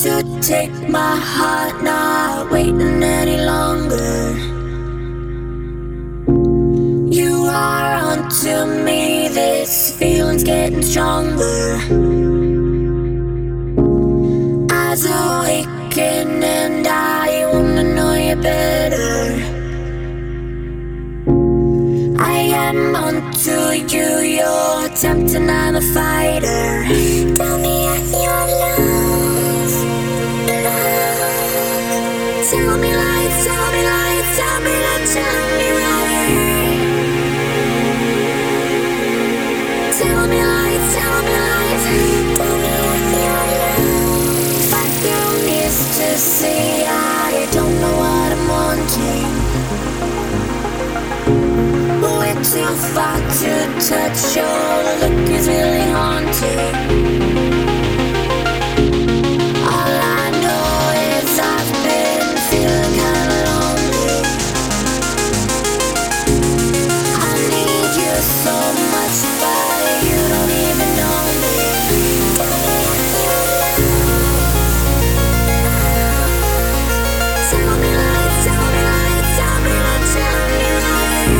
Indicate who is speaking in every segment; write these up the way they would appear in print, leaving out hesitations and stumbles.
Speaker 1: to take my heart, not waiting any longer. You are onto me, this feeling's getting stronger. Eyes awaken and I wanna know you better. I am onto you, you're tempting, I'm a fighter. Tell me if you're lost, love. Tell me lies, tell me lies, tell me that you love me right. Tell me lies, tell me lies, tell me if you're lost. Fight through needs to see, I don't know what I'm wanting. We're too far to touch, your look is really haunting. All I know is I've been feeling kinda lonely. I need you so much, but you don't even know me. Tell me if you're lost. Tell me lies, tell me lies, tell me that you love me right.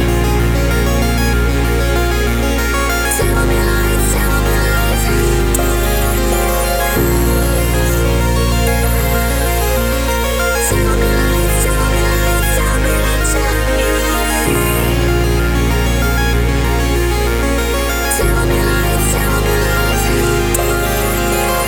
Speaker 1: Tell me lies, tell me lies, tell me if you're lost. Tell me lies, tell me lies, tell me that you love me right. Tell me lies, tell me lies, tell me if you're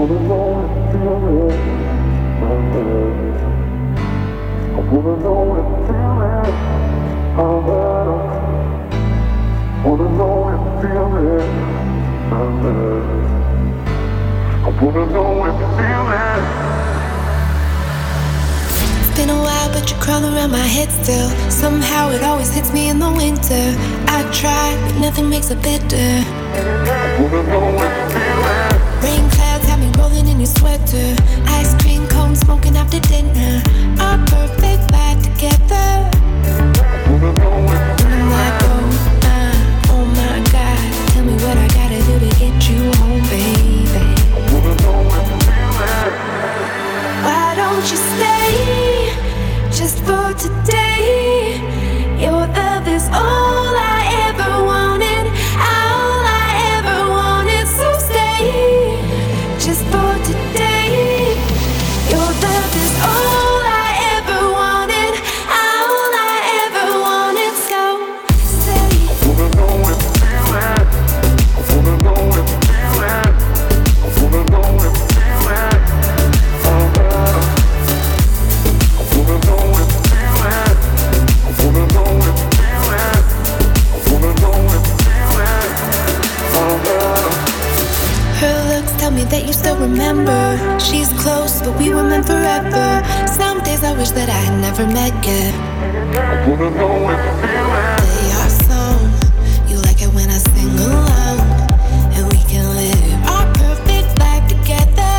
Speaker 1: It's been a while, but you crawl around my head still. Somehow it always hits me in the winter. I try, but nothing makes it better. Rain clouds have me rolling in your sweater. Ice cream cone smoking after dinner. Our perfect life together. And I'm like, oh my God. Tell me what I gotta do to get you home, baby. Why don't you stay just for today? Your love is all I ever wanted, all I ever wanted. So stay just for today. Your love is all I ever wanted, all I ever wanted. So stay. Her looks tell me that you still remember. She's close, but we were meant forever. Some days I wish that I had never met you. Play our song. You like it when I sing along, and we can live our perfect life together.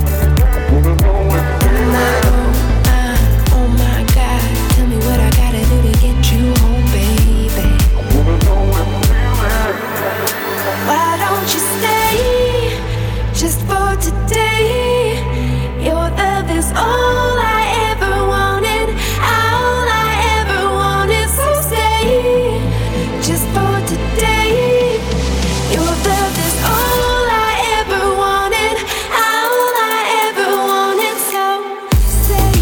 Speaker 1: And I'm like, oh my God. Tell me what I gotta do to get you home, baby. Why don't you stay just for today? Your love is all I ever wanted, all I ever wanted. So stay just for today. Your love is all I ever wanted, all I ever wanted. So stay.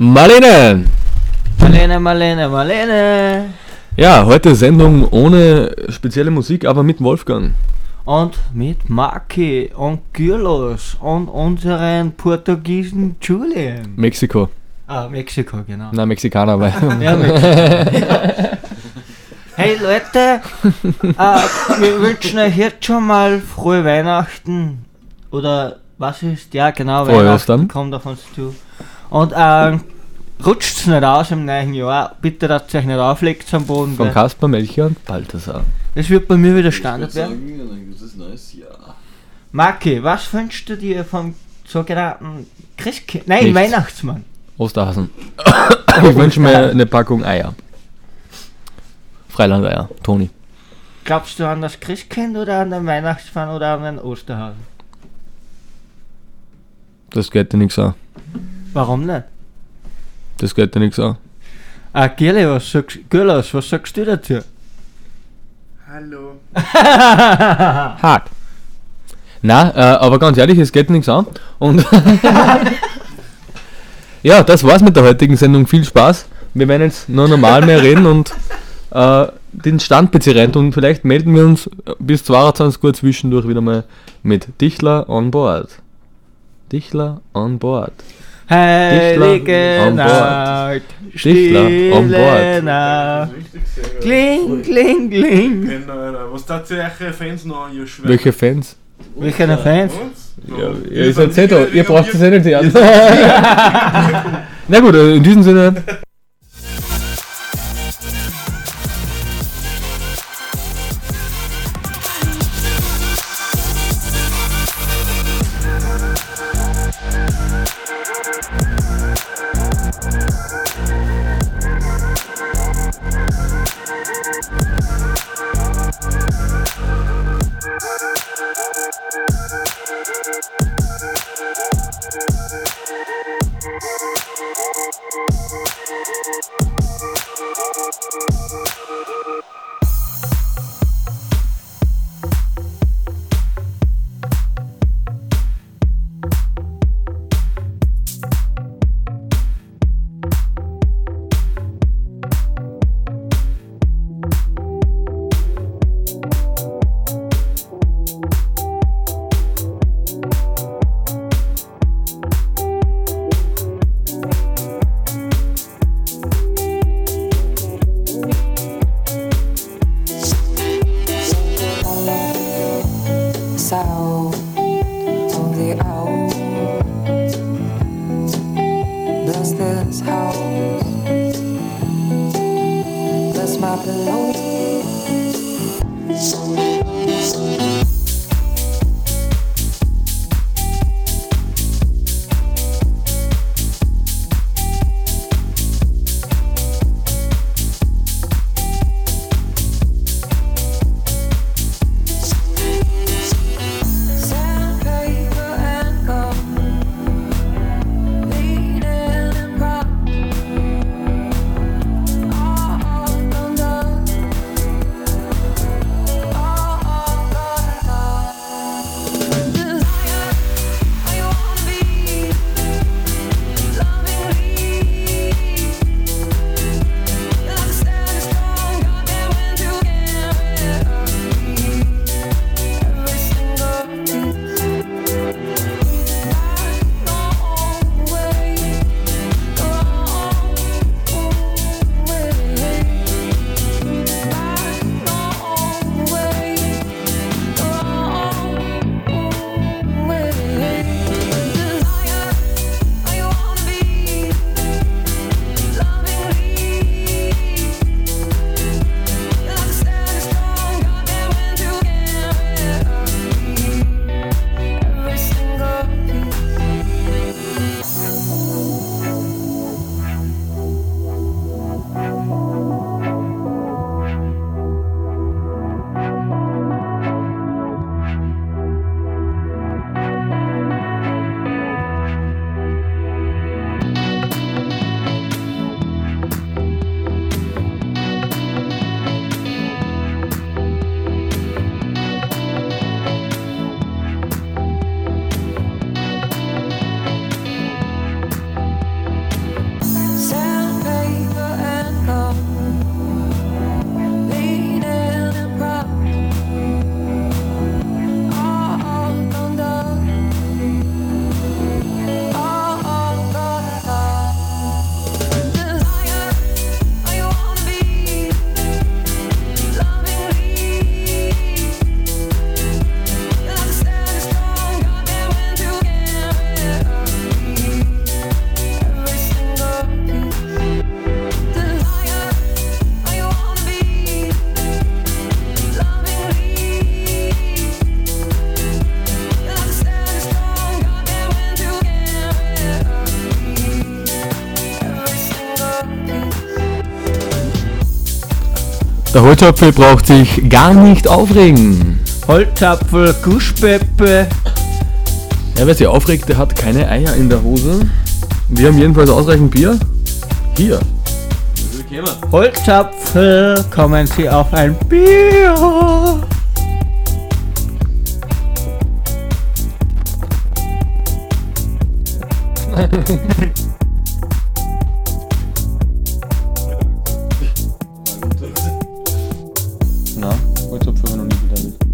Speaker 2: Marlene!
Speaker 3: Marlene.
Speaker 2: Ja, heute Sendung ohne spezielle Musik, aber mit Wolfgang.
Speaker 3: Und mit Maki und Gürlos und unseren Portugiesen Julian.
Speaker 2: Mexiko.
Speaker 3: Ah, Mexiko, genau.
Speaker 2: Nein, Mexikaner, aber.
Speaker 3: Ja, Mexiko. Hey Leute, wir wünschen euch jetzt schon mal frohe Weihnachten. Oder was ist? Ja, genau,
Speaker 2: Frohe
Speaker 3: Weihnachten
Speaker 2: Ostern.
Speaker 3: kommt auf uns zu. Und rutscht's nicht aus im neuen Jahr. Bitte, dass ihr euch nicht auflegt am Boden.
Speaker 2: Von
Speaker 3: Gell?
Speaker 2: Kasper, Melchior und Balthasar.
Speaker 3: Das wird bei mir wieder Standard werden.
Speaker 4: Sagen, das ist neues Jahr.
Speaker 3: Maki, was wünschst du dir vom sogenannten Christkind? Nein,
Speaker 2: Nichts.
Speaker 3: Weihnachtsmann.
Speaker 2: Osterhasen. Ich wünsche mir eine Packung Eier. Freilandeier, Toni.
Speaker 3: Glaubst du an das Christkind oder an den Weihnachtsmann oder an den Osterhasen?
Speaker 2: Das geht dir nichts an.
Speaker 3: Warum nicht?
Speaker 2: Das geht dir nichts an.
Speaker 3: Gürlos, was sagst du dazu?
Speaker 4: Hallo.
Speaker 2: Hart. Na, aber ganz ehrlich, es geht nichts an. Und ja, das war's mit der heutigen Sendung. Viel Spaß. Wir werden jetzt nur normal mehr reden und den Stand rein und vielleicht melden wir uns bis 22 Uhr zwischendurch wieder mal mit Dichler on board. Dichler on board.
Speaker 3: Heilige
Speaker 2: on board.
Speaker 3: Nacht,
Speaker 2: Dichtler on board.
Speaker 3: stille Nacht, kling, kling, kling.
Speaker 4: Was tatsächlich Fans noch an ihr schwören?
Speaker 2: Welche Fans?
Speaker 3: Welche Fans?
Speaker 2: Ja, ihr seid eh da. Ihr braucht das eh nicht hören. Na gut, in diesem Sinne.
Speaker 5: Sound of the owl. Bless this house. Bless my pillow. Sandpaper and gold.
Speaker 2: Der Holzapfel braucht sich gar nicht aufregen.
Speaker 3: Holzapfel, Guschpeppe.
Speaker 2: Ja, wer sich aufregt, der hat keine Eier in der Hose. Wir haben jedenfalls ausreichend Bier. Hier.
Speaker 3: Holzapfel, kommen Sie auf ein Bier.
Speaker 2: Na, Holzapfel war noch nie wieder mit.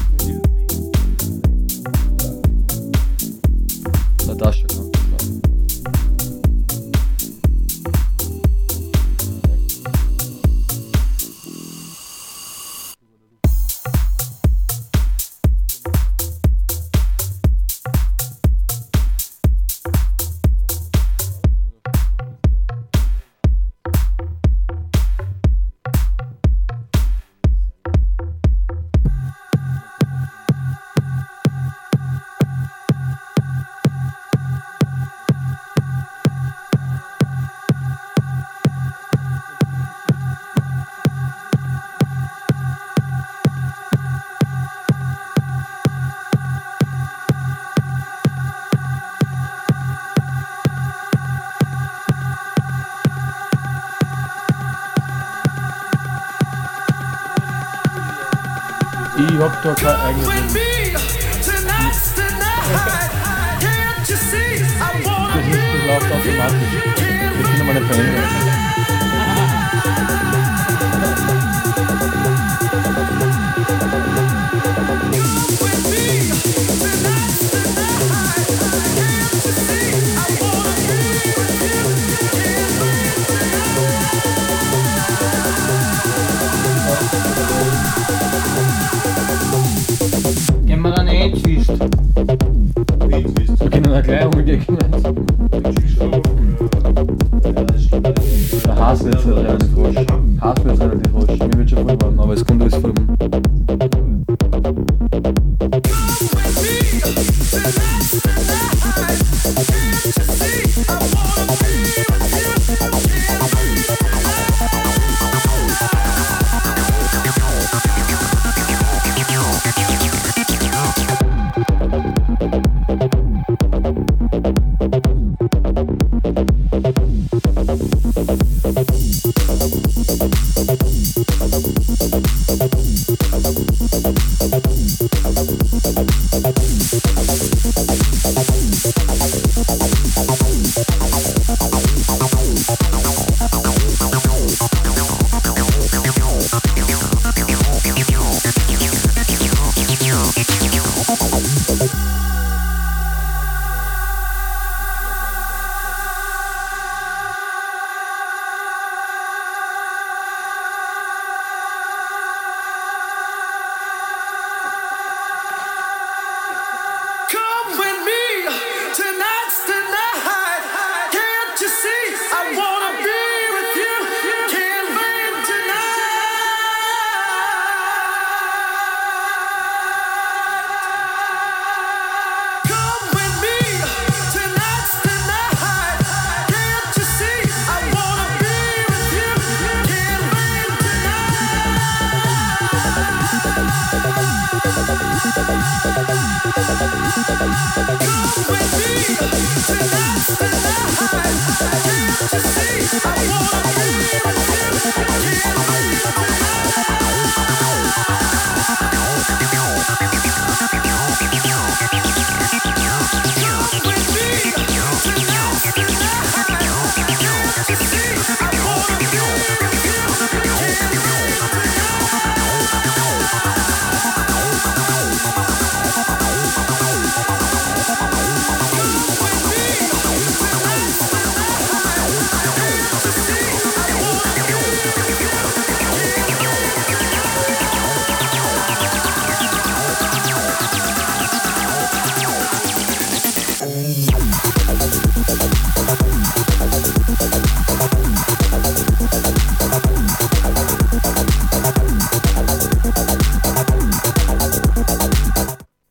Speaker 2: Natascha kann das machen. Ich hab da kein eigenes Leben. Das läuft automatisch. Wir können mal eine Veränderung.
Speaker 3: Gehen wir dann einzwischt.
Speaker 2: Wir können eine gleich umgehen. Der Hass wird relativ rasch. Hass wird relativ rasch. Mir wird schon voll warm, aber es kommt alles voll.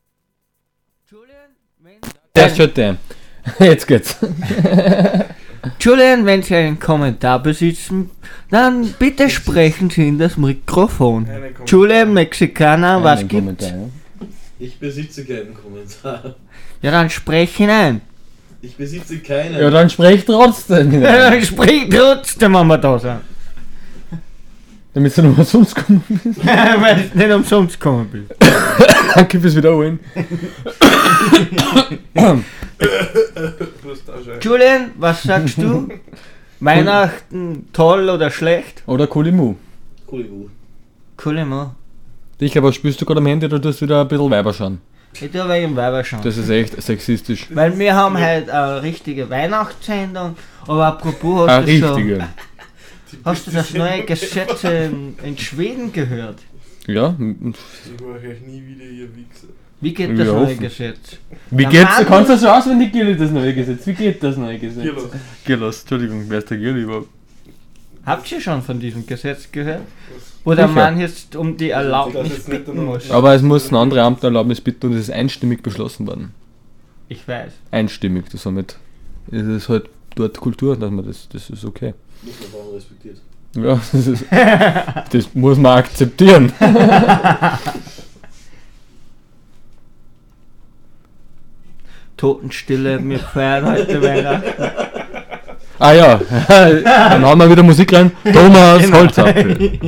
Speaker 2: Der Schütte. Jetzt geht's.
Speaker 3: Julian, wenn Sie einen Kommentar besitzen, dann bitte sprechen Sie in das Mikrofon. Julian, Mexikaner, was
Speaker 2: Einen
Speaker 3: gibt's?
Speaker 2: Kommentar, ja.
Speaker 6: Ich besitze keinen Kommentar.
Speaker 3: Ja, dann sprech ihn ein.
Speaker 6: Ich besitze keinen.
Speaker 2: Ja, dann sprech trotzdem.
Speaker 3: Ja, dann sprich trotzdem, wenn wir da sind.
Speaker 2: Damit du noch sonst kommen bist.
Speaker 3: Weil du nicht umsonst gekommen bist.
Speaker 2: Danke fürs Wiederholen.
Speaker 3: Julian, was sagst du? Weihnachten toll oder schlecht?
Speaker 2: Oder Kulimu.
Speaker 6: Cool.
Speaker 3: Cool immer.
Speaker 2: Ich aber spielst du gerade am Handy oder tust du wieder ein bisschen Weiber schauen?
Speaker 3: Ich tue wegen Weiber schauen.
Speaker 2: Das ist echt sexistisch.
Speaker 3: Weil wir haben halt eine richtige Weihnachtssendung, aber apropos,
Speaker 2: Ah, richtige.
Speaker 3: Hast du das neue Gesetz in Schweden gehört?
Speaker 2: Ja.
Speaker 4: Ich mache euch nie wieder, ihr Wichser.
Speaker 3: Wie geht das
Speaker 2: Ja,
Speaker 3: neue
Speaker 2: offen.
Speaker 3: Gesetz?
Speaker 2: Wie
Speaker 3: Der
Speaker 2: geht's?
Speaker 3: Mann-
Speaker 2: Kannst du das schon auswendig, Gilli, das neue Gesetz? Wie geht das neue Gesetz?
Speaker 4: Gillos.
Speaker 2: Gillos, Entschuldigung, wer ist der Gilli überhaupt?
Speaker 3: Habt ihr schon von diesem Gesetz gehört? Wo der
Speaker 2: Sicher.
Speaker 3: Mann jetzt um die
Speaker 4: Das
Speaker 3: Erlaubnis
Speaker 4: ist nicht
Speaker 3: bitten
Speaker 4: der
Speaker 3: muss.
Speaker 2: Aber es muss eine andere Amterlaubnis bitten und es ist einstimmig beschlossen worden.
Speaker 3: Ich weiß.
Speaker 2: Einstimmig, somit ist es halt dort Kultur, dass man das ist okay.
Speaker 6: Muss man bauen respektiert.
Speaker 2: Ja, das muss man akzeptieren.
Speaker 3: Totenstille, wir feiern heute Weihnachten.
Speaker 2: Ah ja, dann hauen wir wieder Musik rein. Thomas
Speaker 3: Genau.
Speaker 2: Holzapfel.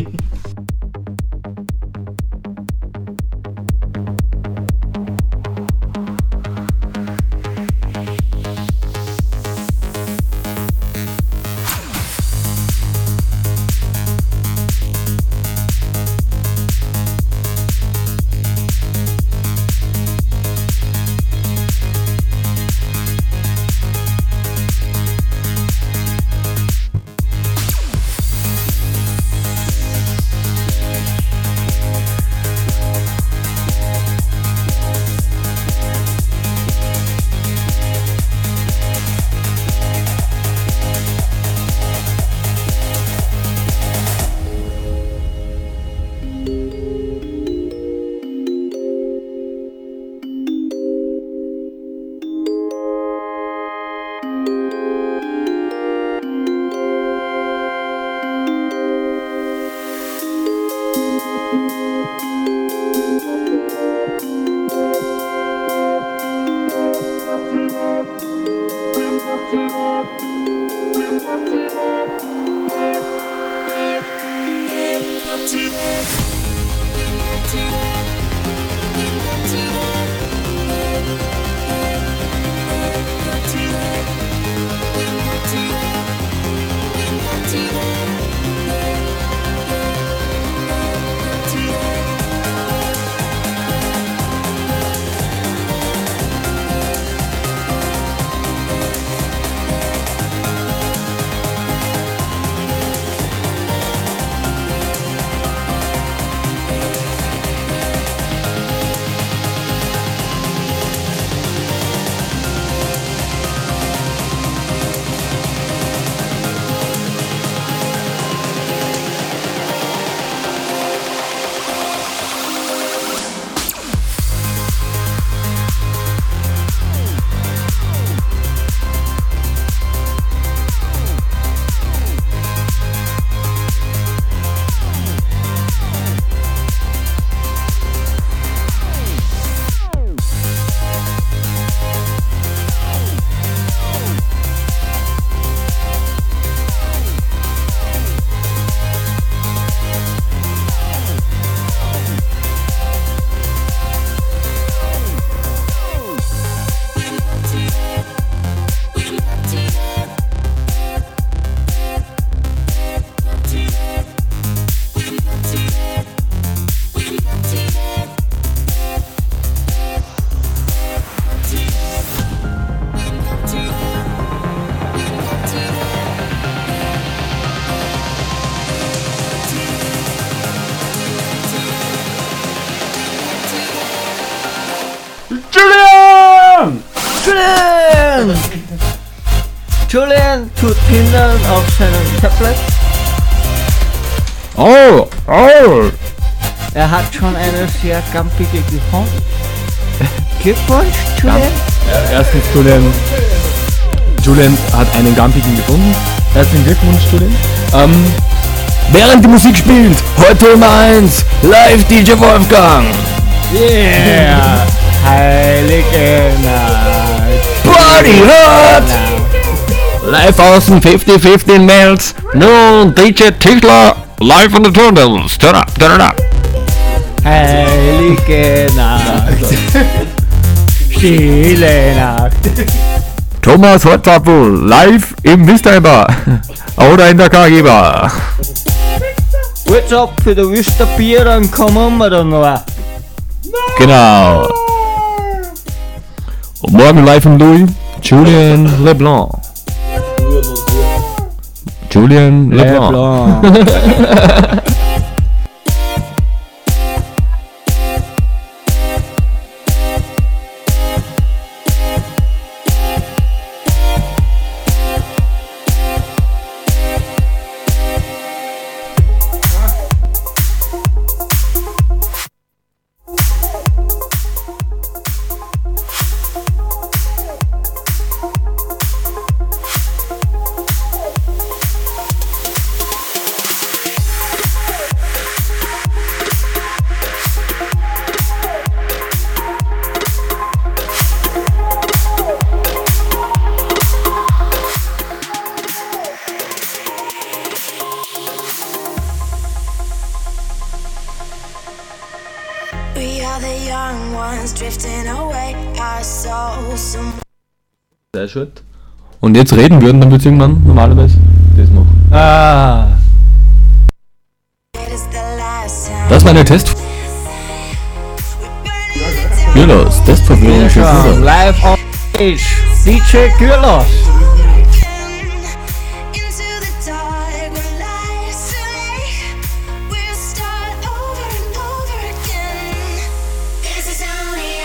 Speaker 2: Julian!
Speaker 3: Julian! Julian tut Hindern auf seinem Tablet.
Speaker 2: Oh!
Speaker 3: Er hat schon eine sehr gampige Hand. Glückwunsch, Julian.
Speaker 2: Erstens Julian hat einen Gampigen gefunden. Herzlichen Glückwunsch, Julian. Während die Musik spielt, heute um 1, live DJ Wolfgang.
Speaker 3: Yeah! Heilige Nacht.
Speaker 2: Party hard! Live aus dem 50-50 Mails. Nun DJ Tischler, live on the turntables. Turn up, turn it up.
Speaker 3: Heilige Nacht. Stille Nacht.
Speaker 2: Thomas Holzapfel, live im Wüsteiber. Oder in der KG Bar.
Speaker 3: What's up für der Wüsterbier, dann kommen wir da noch.
Speaker 2: Genau. Und morgen live im Louis, Julien Leblanc.
Speaker 6: Früher montiert.
Speaker 2: Julien Leblanc.
Speaker 1: We are the young ones drifting away, our souls.
Speaker 2: Sehr schön. Und jetzt reden würden, dann würde ich irgendwann normalerweise das machen.
Speaker 3: Ah.
Speaker 1: It is the last time.
Speaker 2: Das war eine Test. Gürlos, Testverführung für Gürlos.
Speaker 3: Live on stage. DJ Gürlos.
Speaker 1: Into the dark when life's too late, we'll start over and over again. This is only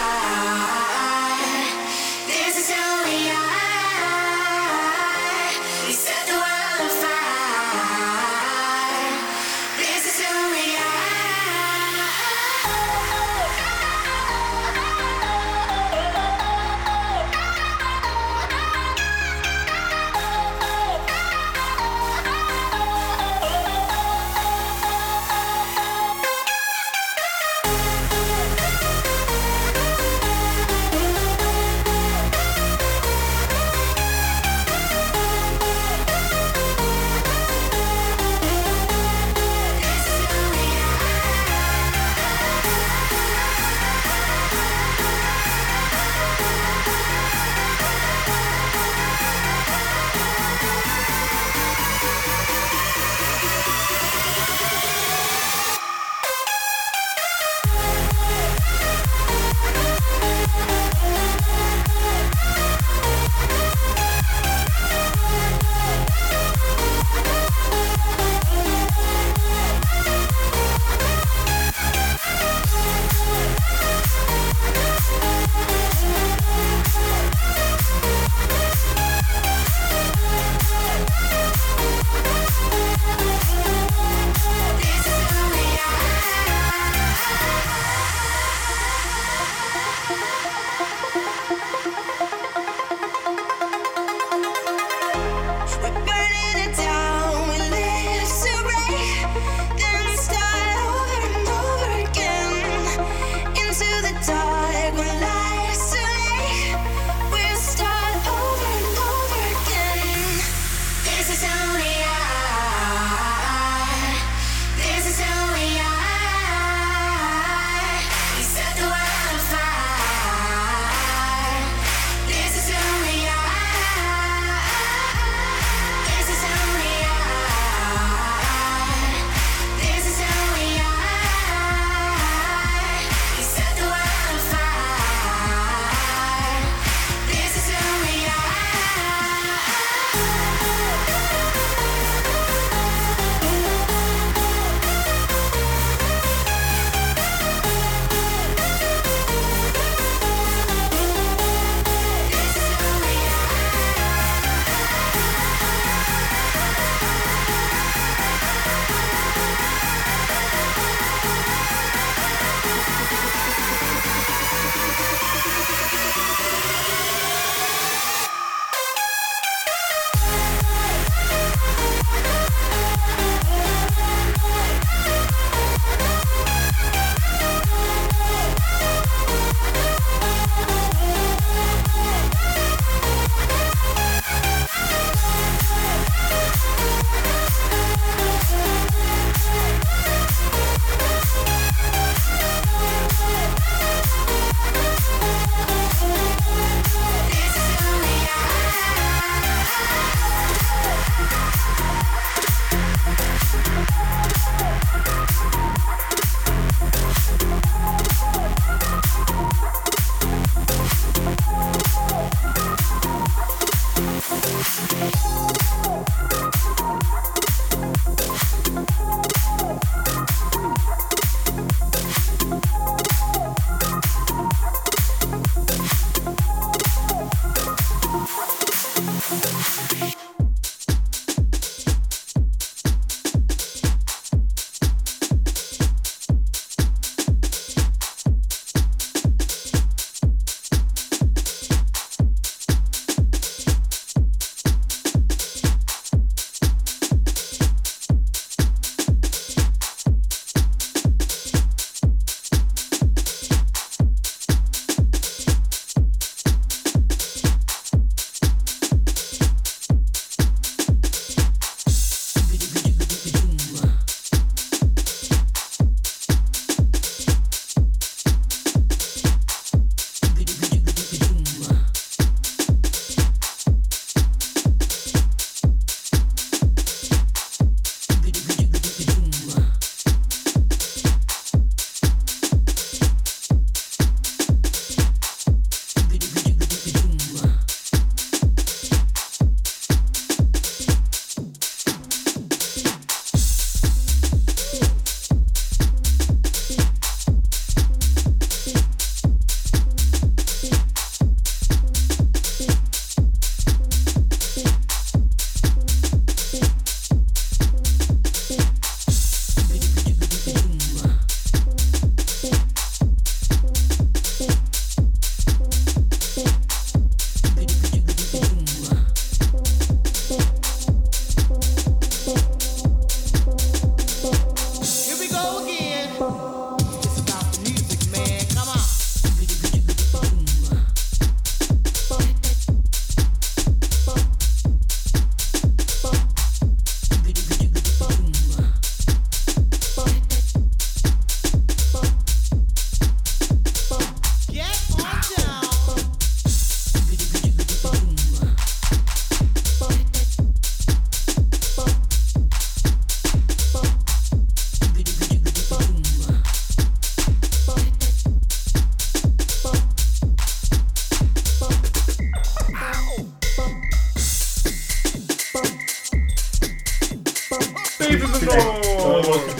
Speaker 1: this is only we set the world on fire. This is only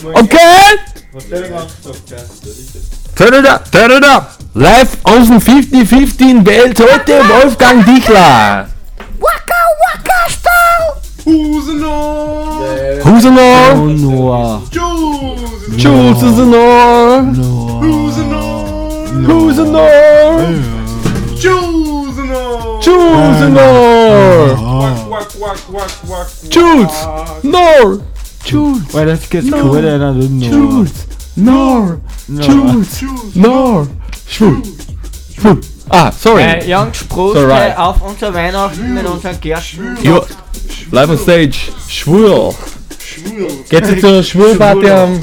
Speaker 2: Okay?
Speaker 4: Was der den ganzen Tag gesagt?
Speaker 2: Turn it up! Live aus dem 50-50 wählt heute Wolfgang Dichler!
Speaker 4: Who's in all?
Speaker 2: Who's in all?
Speaker 3: Noah.
Speaker 4: Jules is in all.
Speaker 2: Jules is in all!
Speaker 4: Who's in all?
Speaker 2: Who's in all?
Speaker 4: Jules in all.
Speaker 2: Jules in all!
Speaker 4: Quack.
Speaker 2: Jules! Nor! Jules!
Speaker 3: Weil das gets
Speaker 2: No.
Speaker 3: cool, einer will Noah.
Speaker 2: Jules! Nor! Jules! Nor! Schwul! Schwul! Ah, sorry!
Speaker 3: Jungs, Prost
Speaker 2: So right.
Speaker 3: auf unser Weihnachten mit unseren Gärten.
Speaker 2: Jo, live on stage, schwul!
Speaker 4: Schwul.
Speaker 2: Geht's jetzt zur Schwulparty am...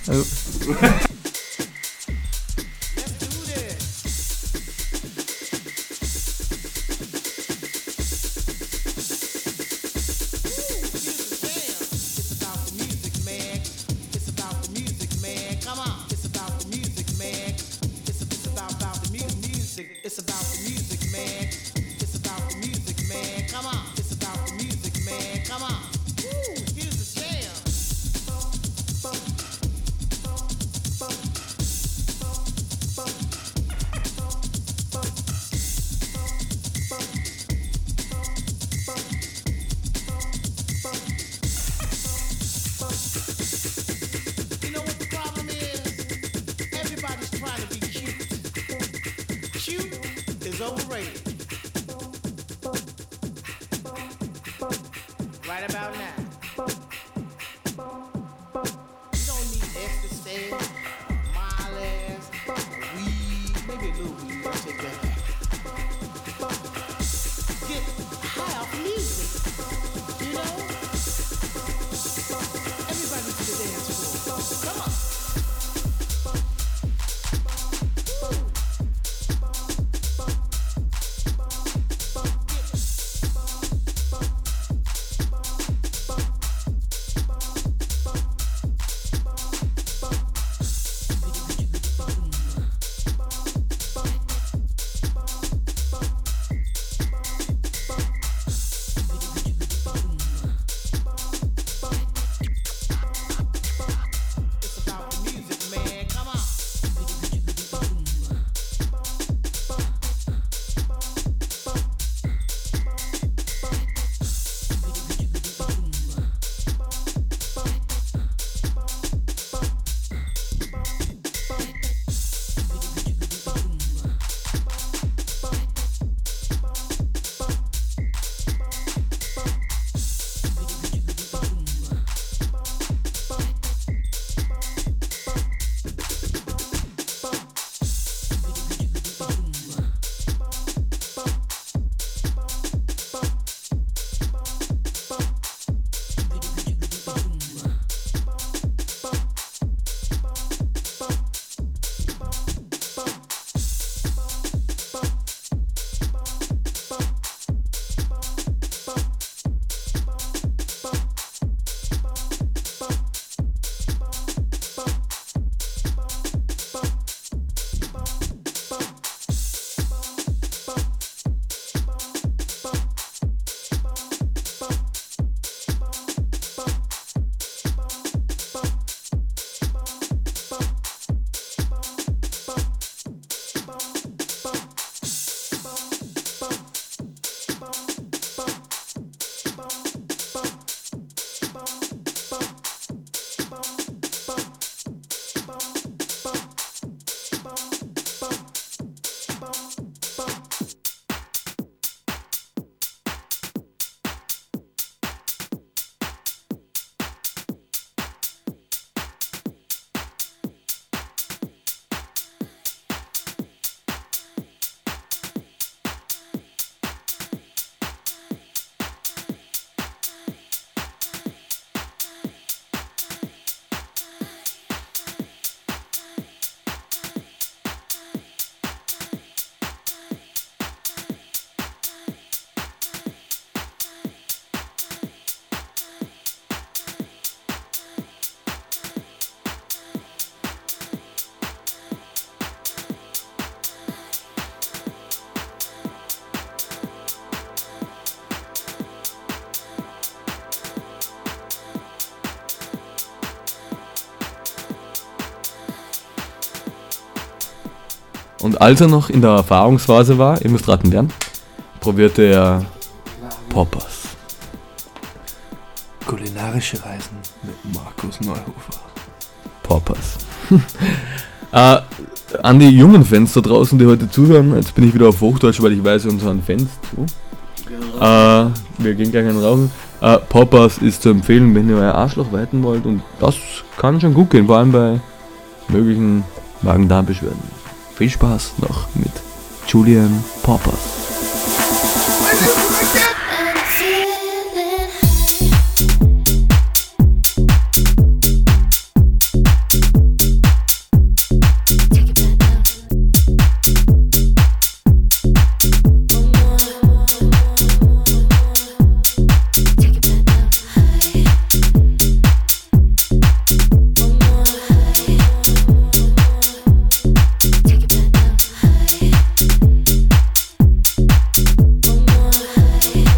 Speaker 7: It's about the music, man. It's about the music, man. Come on. It's about the music, man. Come on. Woo, here's the jam. You know what the problem is? Everybody's trying to be cute. Cute is overrated. Right about now. You don't need ecstasy, miles, weed, maybe a little weed. I'll take that. Get high off music. You know? Everybody to the dance floor. Come on.
Speaker 2: Und als er noch in der Erfahrungsphase war, ihr müsst raten lernen, probierte er Poppers.
Speaker 6: Kulinarische Reisen mit Markus Neuhofer.
Speaker 2: Poppers. An die jungen Fans da draußen, die heute zuhören, jetzt bin ich wieder auf Hochdeutsch, weil ich weiß, unseren Fans zu. Wir gehen gleich einen rauchen. Poppers ist zu empfehlen, wenn ihr euer Arschloch weiten wollt, und das kann schon gut gehen, vor allem bei möglichen Magen-Darm-Beschwerden. Viel Spaß noch mit Julian Poppers.
Speaker 1: Take it back.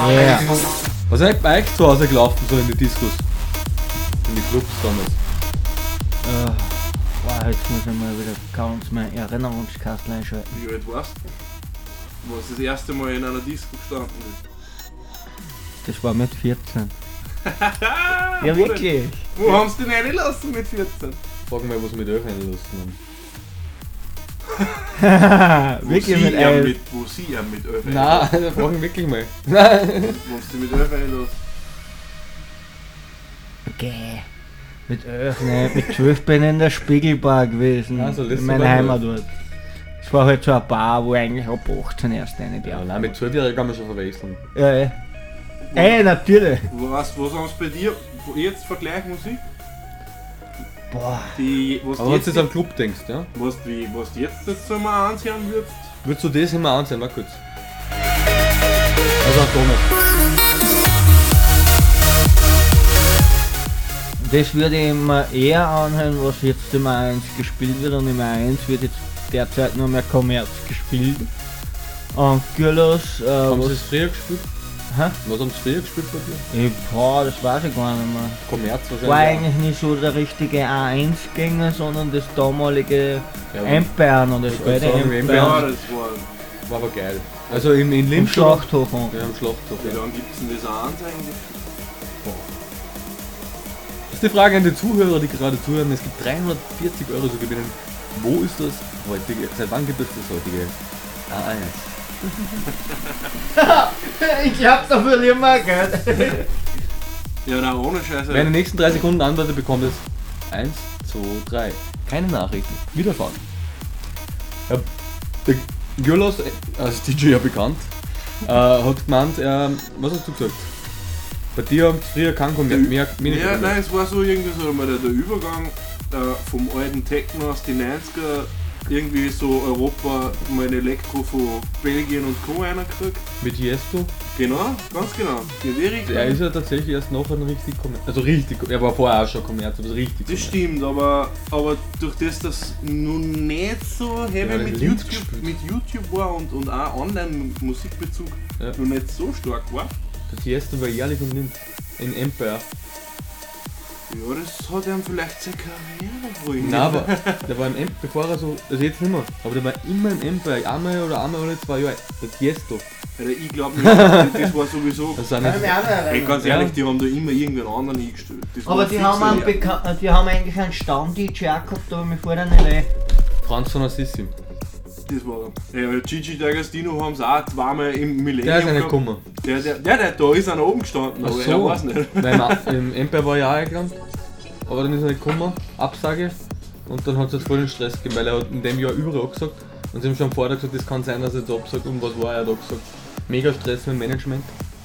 Speaker 3: Ja.
Speaker 2: Was ist eigentlich bei euch zu Hause gelaufen, so in die Diskos? In die Clubs damals?
Speaker 3: Boah, jetzt muss ich mal wieder ganz mein Erinnerungskastel einschalten.
Speaker 4: Wie alt warst du? Was das erste Mal in einer Disco gestanden ist?
Speaker 3: Das war mit 14.
Speaker 4: Ja,
Speaker 3: Ja, wirklich.
Speaker 4: Wo haben sie den reingelassen mit 14?
Speaker 2: Frag mal, was wir mit euch einlassen haben.
Speaker 3: Wirklich mit 11.
Speaker 4: Wo sie ihn mit 11
Speaker 2: Nein, da fragen wirklich mal.
Speaker 4: Wo haben sie mit 11 reingelassen?
Speaker 3: Okay. Mit 11, ne, mit 12 bin ich in der Spiegelbar gewesen.
Speaker 2: Also, das
Speaker 3: in meiner
Speaker 2: war
Speaker 3: Heimatort. Es war halt so ein Bar, wo eigentlich ab 18 erst rein
Speaker 2: Ja,
Speaker 3: darf.
Speaker 2: nein, mit 12-Jährigen kann man schon verwechseln.
Speaker 3: Ja, ja. Ey, natürlich.
Speaker 4: Was haben sie bei dir jetzt Vergleich Musik?
Speaker 3: Boah.
Speaker 4: Die, was
Speaker 2: Aber
Speaker 4: du
Speaker 2: wenn
Speaker 4: jetzt,
Speaker 2: du jetzt an den Club denkst, ja?
Speaker 4: was du jetzt so mal anhören würdest?
Speaker 2: Würdest du das immer ansehen? Mal kurz. Also Thomas.
Speaker 3: Das würde ich mir eher anhören, was jetzt im A1 gespielt wird, und im A1 wird jetzt derzeit nur mehr Kommerz gespielt. Und Güllos,
Speaker 2: Haben sie
Speaker 3: was...
Speaker 2: das früher gespielt?
Speaker 3: Hä?
Speaker 2: Was haben sie früher gespielt bei dir?
Speaker 3: Boah, das weiß ich gar nicht mehr.
Speaker 2: Kommerz
Speaker 3: War
Speaker 2: wahrscheinlich.
Speaker 3: eigentlich nicht so der richtige A1-Gänger, sondern das damalige
Speaker 2: Ja, aber-
Speaker 3: Empire oder
Speaker 2: Ich
Speaker 3: das
Speaker 2: wollte
Speaker 3: beide
Speaker 2: sagen,
Speaker 3: Empire.
Speaker 4: Ja,
Speaker 2: Empire.
Speaker 4: das war.
Speaker 2: War aber geil. Also in
Speaker 3: Im
Speaker 2: Linz.
Speaker 3: Schlachthof. unten.
Speaker 2: Ja, im Schlachthof.
Speaker 4: Wie
Speaker 2: Ja.
Speaker 4: lange gibt es denn das A1 eigentlich?
Speaker 2: Das ist die Frage an die Zuhörer, die gerade zuhören. Es gibt 340 € zu gewinnen. Wo ist das heutige? Seit wann gibt es das heutige? A1.
Speaker 3: Ich glaub, da verlieren wir Geld.
Speaker 4: Ja, na, ohne Scheiße.
Speaker 2: Wer in den nächsten 3 Sekunden antwortet, bekommt es 1, 2, 3. Keine Nachrichten. Wiederfahren. Ja, der Gürlos, als DJ ja bekannt, hat gemeint, was hast du gesagt? Bei dir haben früher kein Kommerz mehr.
Speaker 4: Ja, nein, es war so irgendwie so mal der Übergang vom alten Techno aus den 90er, irgendwie so Europa, mal ein Elektro von Belgien und Co. gekriegt.
Speaker 2: Mit Jesto.
Speaker 4: Genau, ganz genau. In die Richtung.
Speaker 2: Er ist ja tatsächlich erst nachher ein richtig Kommerz. Also richtig, er war vorher auch schon Kommerz, aber so richtig
Speaker 4: Das
Speaker 2: Kommerz.
Speaker 4: stimmt, aber durch das, dass nun nicht so heavy
Speaker 2: Ja,
Speaker 4: mit,
Speaker 2: Linz
Speaker 4: YouTube,
Speaker 2: gespielt.
Speaker 4: mit YouTube war und auch Online-Musikbezug
Speaker 2: Ja.
Speaker 4: noch nicht so stark war,
Speaker 2: Das Jesto war jährlich und nimmt in Empire.
Speaker 4: ja, das hat ihm vielleicht seine Karriere ruiniert.
Speaker 2: Nein, aber der war im Empire, bevor er so, also jetzt nicht mehr, aber der war immer im Empire, einmal alle 2 Jahre. Das Jesto.
Speaker 4: Alter, ich glaube nicht, das war sowieso.
Speaker 2: Das sind nicht,
Speaker 4: Ey, ganz ehrlich,
Speaker 2: Ja.
Speaker 4: die haben da immer irgendwen anderen eingestellt. Das
Speaker 3: Aber
Speaker 4: war
Speaker 3: die
Speaker 4: fix
Speaker 3: haben,
Speaker 4: leer.
Speaker 3: die haben eigentlich einen Stamm-DJ auch gehabt, aber mir fällt er nicht ein.
Speaker 2: Franz von Assisi.
Speaker 4: Das war er. Ja, weil Gigi D'Agostino haben sie auch zweimal im Millennium
Speaker 2: Der ist ja nicht
Speaker 4: gehabt.
Speaker 2: gekommen.
Speaker 4: Der, da ist einer oben gestanden,
Speaker 2: Ach
Speaker 4: aber
Speaker 2: so.
Speaker 4: er weiß nicht.
Speaker 2: Weil im Empire war ja auch eingeladen, aber dann ist er nicht gekommen, Absage. Und dann hat es jetzt voll den Stress gegeben, weil er hat in dem Jahr überall abgesagt. Und sie haben schon vorher gesagt, das kann sein, dass er jetzt absagt. Und was war er da gesagt? Mega Stress mit dem Management.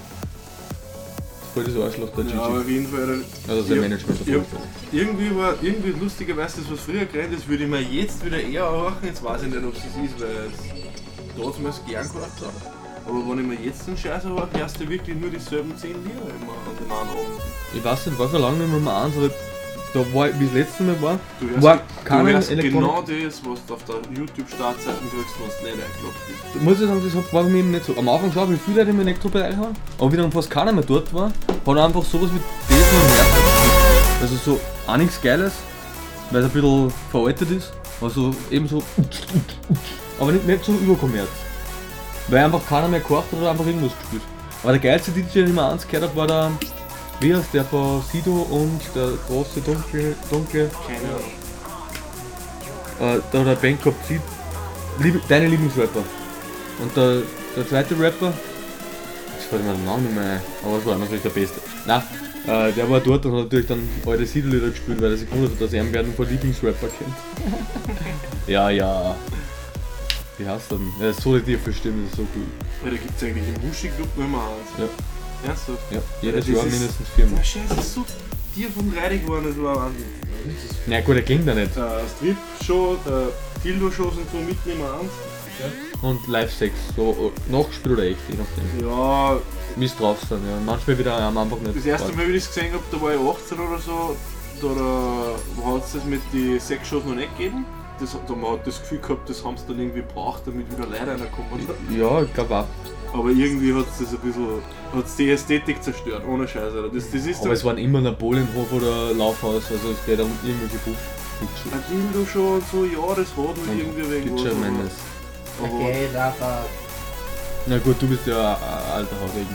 Speaker 2: Das ist voll das Arschloch, der
Speaker 4: Ja,
Speaker 2: Gigi.
Speaker 4: aber auf jeden Fall.
Speaker 2: Also sein
Speaker 4: Ja,
Speaker 2: Management.
Speaker 4: ja. Irgendwie lustigerweise, das was früher geredet ist, würde ich mir jetzt wieder eher anhören. Jetzt weiß ich nicht, ob es das ist, weil es damals gern gehört habe. Aber wenn ich mir jetzt einen Scheiß höre, hörst du wirklich nur dieselben 10 Lieder immer an den einen Abend.
Speaker 2: Ich weiß nicht, war so lange nicht mehr mal eins, aber da war, wie das letzte Mal war,
Speaker 4: Du hörst,
Speaker 2: war
Speaker 4: du
Speaker 2: keine
Speaker 4: hörst
Speaker 2: Elektronik.
Speaker 4: genau das, was du auf der YouTube-Startseite kriegst, wenn du nicht eingeloggt bist.
Speaker 2: Muss ich sagen, das war bei mir nicht so. Am Anfang schon, wie viele Leute im Elektrobereich waren, aber wie dann fast keiner mehr dort war, hat er einfach sowas wie das noch mehr gehabt. Also so auch nichts Geiles, weil es ein bisschen veraltet ist, also eben so, aber nicht so überkommerz. Weil einfach keiner mehr gekocht hat oder einfach irgendwas gespielt. Aber der geilste DJ, den ich mir eins gehört habe, war der, wie heißt der von Sido und der große dunkle
Speaker 4: Keine Ahnung.
Speaker 2: da hat er eine Band gehabt, deine Lieblingsrapper. Und der zweite Rapper, das fällt mir der Name nicht mehr ein, aber es war natürlich der Beste. Nein, der war dort und hat natürlich dann alte Sido-Lieder gespielt, weil er sich gewundert hat, dass er ihn werden von Lieblingsrapper kennt. ja. Wie heißt der denn? Ja, so die tiefe Stimme, das ist so cool.
Speaker 4: Ja, da gibt es eigentlich im Musikclub noch immer eins.
Speaker 2: Ja.
Speaker 4: Ernsthaft?
Speaker 2: Ja, jedes
Speaker 4: das
Speaker 2: Jahr
Speaker 4: ist-
Speaker 2: mindestens 4 Mal.
Speaker 4: Der Scheiß ist so tief und reidig geworden, das war Wahnsinn.
Speaker 2: Na gut, der klingt da nicht.
Speaker 4: Strip-Show, Dildo-Shows und so mitten im Eins.
Speaker 2: Und Live-Sex, so nachgespielt oder echt, je nachdem.
Speaker 4: Ja,
Speaker 2: Wie es drauf sein, ja. Manchmal wieder am einfach nicht.
Speaker 4: das erste Mal, wie ich es gesehen habe, da war ich 18 oder so. Da hat es das mit den Sexshows noch nicht gegeben. Da man hat das Gefühl gehabt, das haben sie dann irgendwie gebraucht, damit wieder Leute reinkommen.
Speaker 2: Ja, ich glaube auch.
Speaker 4: Aber irgendwie hat es das ein bisschen, hat's die Ästhetik zerstört, ohne Scheiß. Alter. Das ist
Speaker 2: Aber es waren immer Napoleonhof oder Laufhaus, also es geht um irgendwelche Buchstücke.
Speaker 4: ein Dildo schon und so, ja, das hat man irgendwie wegen
Speaker 2: Gibt schon meines.
Speaker 3: Okay, Rafa.
Speaker 2: Na gut, du bist ja ein alter Hausegen.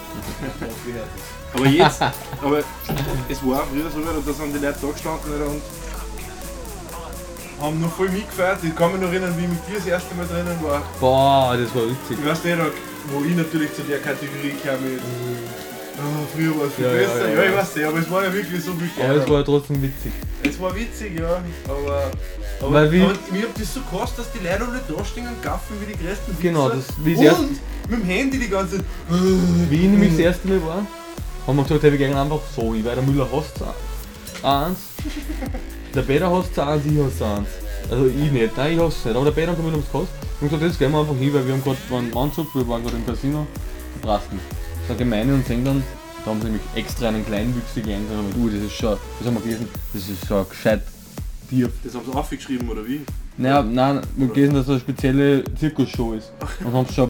Speaker 4: Aber jetzt, aber es war früher so, da sind die Leute da gestanden Alter, und haben noch voll mitgefeiert. Ich kann mich noch erinnern, wie ich mit dir das erste Mal drinnen war.
Speaker 2: Boah, das war witzig.
Speaker 4: Ich weiß nicht, wo ich natürlich zu der Kategorie kam mit früher war es viel
Speaker 2: Ja, ja,
Speaker 4: besser.
Speaker 2: ja,
Speaker 4: Ja, ich
Speaker 2: ja.
Speaker 4: weiß nicht, aber es war ja wirklich so viel
Speaker 2: Aber es war ja trotzdem witzig.
Speaker 4: Es war witzig, ja, aber
Speaker 2: Weil wie-
Speaker 4: aber mir hat das so gekostet, dass die Leute alle da stehen und gaffen wie die größten
Speaker 2: Genau,
Speaker 4: Wichser.
Speaker 2: das- wie es erst-
Speaker 4: Und mit dem Handy die ganze Zeit.
Speaker 2: Wie ich nämlich das erste Mal war, haben wir gesagt, hey, wir gehen einfach so. Ich weiß, der Müller hasst eins, der Peter hasst eins, ich hasse eins. Also ich nicht, nein, ich hasse es nicht, aber der Peter und der Müller haben es gehasst. Und gesagt, jetzt gehen wir einfach hin, weil wir haben gerade einen Anzug, wir waren gerade im Casino, Brasten. Der Gemeinde und Sendern, da haben sie nämlich extra einen kleinwüchsigen eingesammelt. Das ist schon, das haben wir gelesen, das ist schon ein gescheit Tier.
Speaker 4: Das haben sie aufgeschrieben, oder wie?
Speaker 2: Naja, nein, wir haben gelesen, dass das eine spezielle Zirkusshow ist. Und haben es schon